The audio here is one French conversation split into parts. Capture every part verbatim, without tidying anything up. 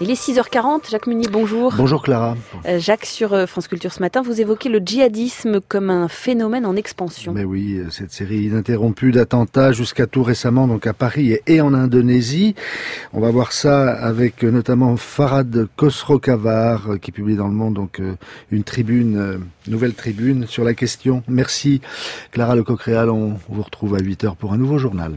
Il est six heures quarante, Jacques Munier, bonjour. Bonjour Clara. Euh, Jacques, sur euh, France Culture ce matin, vous évoquez le djihadisme comme un phénomène en expansion. Mais oui, cette série ininterrompue d'attentats jusqu'à tout récemment, donc à Paris et en Indonésie. On va voir ça avec notamment Farhad Khosrow-Khavar qui publie dans Le Monde donc une tribune, euh, nouvelle tribune sur la question. Merci Clara Lecoq-Réal, on vous retrouve à huit heures pour un nouveau journal.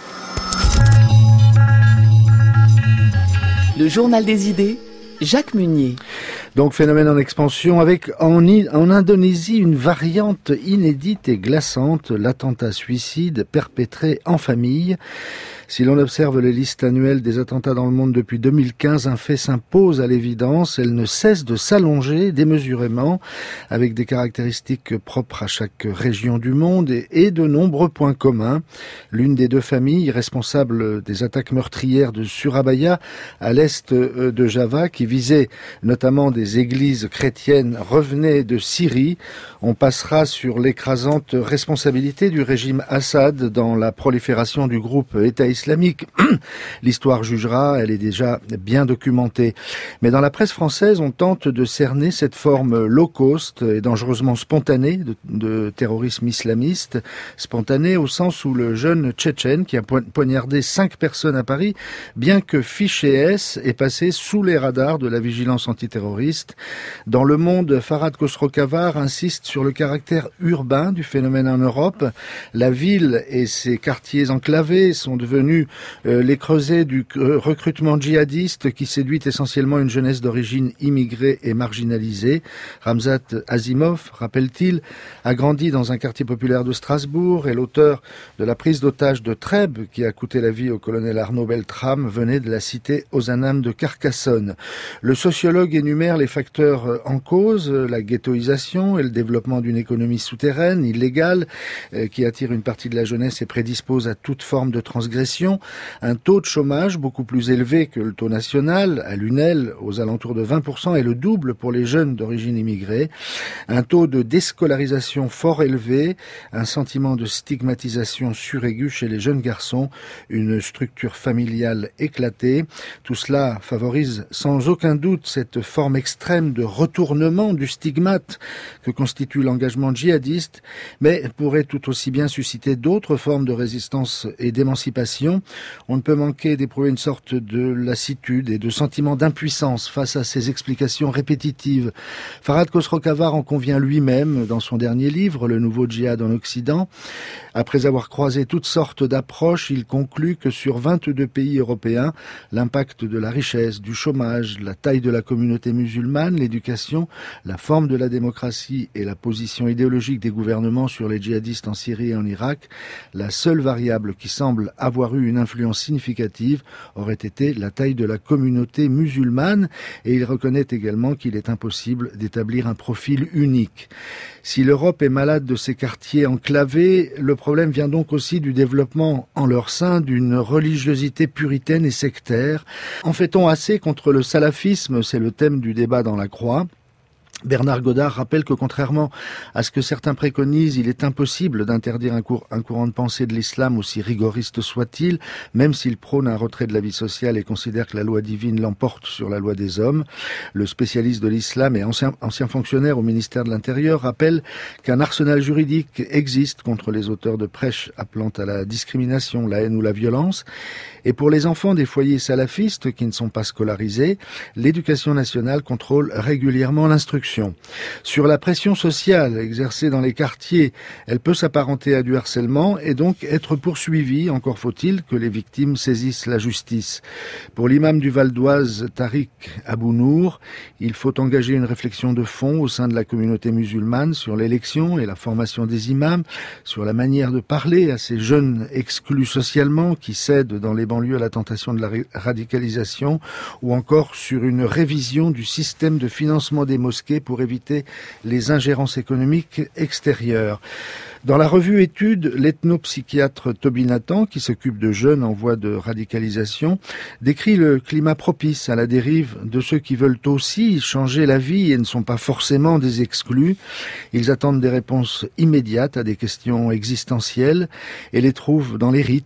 Le journal des idées, Jacques Munier. Donc phénomène en expansion avec en, en Indonésie une variante inédite et glaçante, l'attentat suicide perpétré en famille. Si l'on observe les listes annuelles des attentats dans le monde depuis deux mille quinze, un fait s'impose à l'évidence. Elle ne cesse de s'allonger démesurément, avec des caractéristiques propres à chaque région du monde et, et de nombreux points communs. L'une des deux familles responsables des attaques meurtrières de Surabaya, à l'est de Java, qui visait notamment des églises chrétiennes, revenait de Syrie. On passera sur l'écrasante responsabilité du régime Assad dans la prolifération du groupe État islamique. L'histoire jugera, elle est déjà bien documentée. Mais dans la presse française, on tente de cerner cette forme low cost et dangereusement spontanée de, de terrorisme islamiste. Spontanée au sens où le jeune Tchétchène qui a poignardé cinq personnes à Paris, bien que fiché S, est passé sous les radars de la vigilance antiterroriste. Dans Le Monde, Farhad Khosrow-Khavar insiste sur le caractère urbain du phénomène en Europe. La ville et ses quartiers enclavés sont devenus euh, les creusets du recrutement djihadiste qui séduit essentiellement une jeunesse d'origine immigrée et marginalisée. Ramzat Asimov, rappelle-t-il, a grandi dans un quartier populaire de Strasbourg et l'auteur de la prise d'otage de Trèbes, qui a coûté la vie au colonel Arnaud Beltrame, venait de la cité Ozanam de Carcassonne. Le sociologue énumère les facteurs en cause, la ghettoisation et le développement d'une économie souterraine, illégale, euh, qui attire une partie de la jeunesse et prédispose à toute forme de transgression. Un taux de chômage beaucoup plus élevé que le taux national, à l'U N E L, aux alentours de vingt pour cent, et le double pour les jeunes d'origine immigrée. Un taux de déscolarisation fort élevé, un sentiment de stigmatisation suraigu chez les jeunes garçons, une structure familiale éclatée. Tout cela favorise sans aucun doute cette forme extrême de retournement du stigmate que constitue l'engagement djihadiste, mais pourrait tout aussi bien susciter d'autres formes de résistance et d'émancipation. On ne peut manquer d'éprouver une sorte de lassitude et de sentiment d'impuissance face à ces explications répétitives. Farhad Khosrow-Khavar en convient lui-même dans son dernier livre, Le Nouveau Djihad en Occident. Après avoir croisé toutes sortes d'approches, il conclut que sur vingt-deux pays européens, l'impact de la richesse, du chômage, la taille de la communauté musulmane, l'éducation, la forme de la démocratie et la position idéologique des gouvernements sur les djihadistes en Syrie et en Irak, la seule variable qui semble avoir eu une influence significative aurait été la taille de la communauté musulmane, et il reconnaît également qu'il est impossible d'établir un profil unique. Si l'Europe est malade de ces quartiers enclavés, le problème vient donc aussi du développement en leur sein d'une religiosité puritaine et sectaire. En fait-on assez contre le salafisme? C'est le thème du débat dans La Croix. Bernard Godard rappelle que contrairement à ce que certains préconisent, il est impossible d'interdire un, cour- un courant de pensée de l'islam aussi rigoriste soit-il, même s'il prône un retrait de la vie sociale et considère que la loi divine l'emporte sur la loi des hommes. Le spécialiste de l'islam et ancien, ancien fonctionnaire au ministère de l'Intérieur rappelle qu'un arsenal juridique existe contre les auteurs de prêches appelant à la discrimination, la haine ou la violence. Et pour les enfants des foyers salafistes qui ne sont pas scolarisés, l'éducation nationale contrôle régulièrement l'instruction. Sur la pression sociale exercée dans les quartiers, elle peut s'apparenter à du harcèlement et donc être poursuivie, encore faut-il que les victimes saisissent la justice. Pour l'imam du Val d'Oise, Tariq Abou-Nour, il faut engager une réflexion de fond au sein de la communauté musulmane sur l'élection et la formation des imams, sur la manière de parler à ces jeunes exclus socialement qui cèdent dans les banlieues à la tentation de la radicalisation, ou encore sur une révision du système de financement des mosquées pour éviter les ingérences économiques extérieures. Dans la revue Études, l'ethnopsychiatre Toby Nathan, qui s'occupe de jeunes en voie de radicalisation, décrit le climat propice à la dérive de ceux qui veulent aussi changer la vie et ne sont pas forcément des exclus. Ils attendent des réponses immédiates à des questions existentielles et les trouvent dans les rites.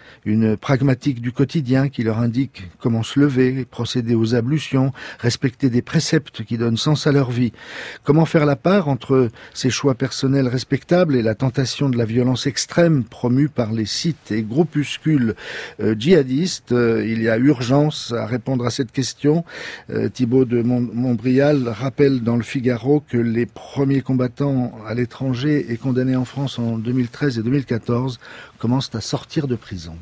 une pragmatique du quotidien qui leur indique comment se lever, procéder aux ablutions, respecter des préceptes qui donnent sens à leur vie. Comment faire la part entre ces choix personnels respectables et la tentation de la violence extrême promue par les sites et groupuscules euh, djihadistes. Euh, il y a urgence à répondre à cette question. Euh, Thibaut de Montbrial rappelle dans le Figaro que les premiers combattants à l'étranger et condamnés en France en deux mille treize et deux mille quatorze commencent à sortir de prison.